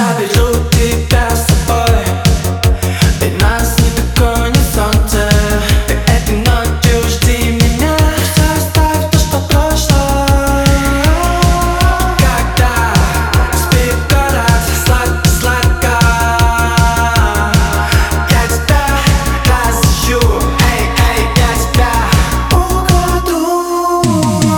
Заберу тебя с собой, и нас не догонит солнце. Ты этой ночью жди меня, все оставь то, что прошло. Когда спит город сладко-сладко, я тебя разыщу, эй, я тебя украду.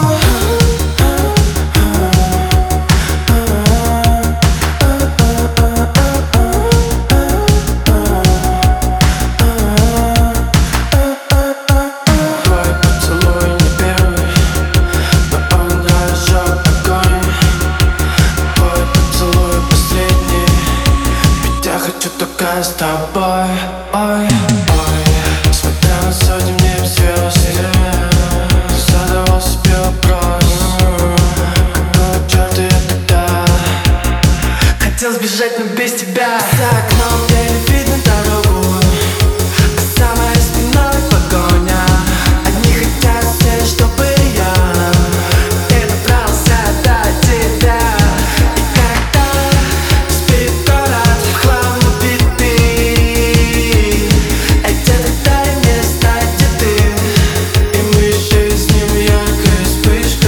Хочу только с тобой, ой, ой. Смотря на сотни небес звезд, задавал себе вопрос: какого черта я тогда хотел сбежать, но без тебя. За окном еле видно дорогу, а за моей спиной погоня. Одни хотят все, чтобы я не добрался до тебя. И когда спит город в хлам убитый, где-то дай мне знать, где ты, и мы исчезнем, яркая вспышка.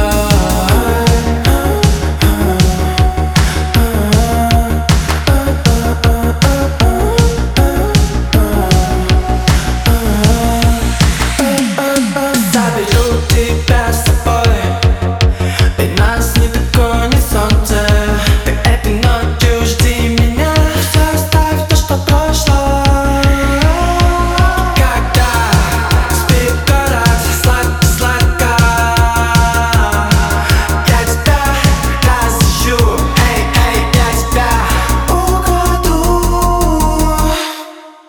Заберу тебя с собой, и нас не догонит солнце. Ты этой ночью жди меня, все оставь то, что прошло. Когда спит город сладко-сладко, я тебя разыщу, эй, я тебя украду.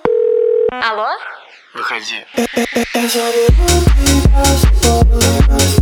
Алло? Выходи. Я заберу тебя с собой.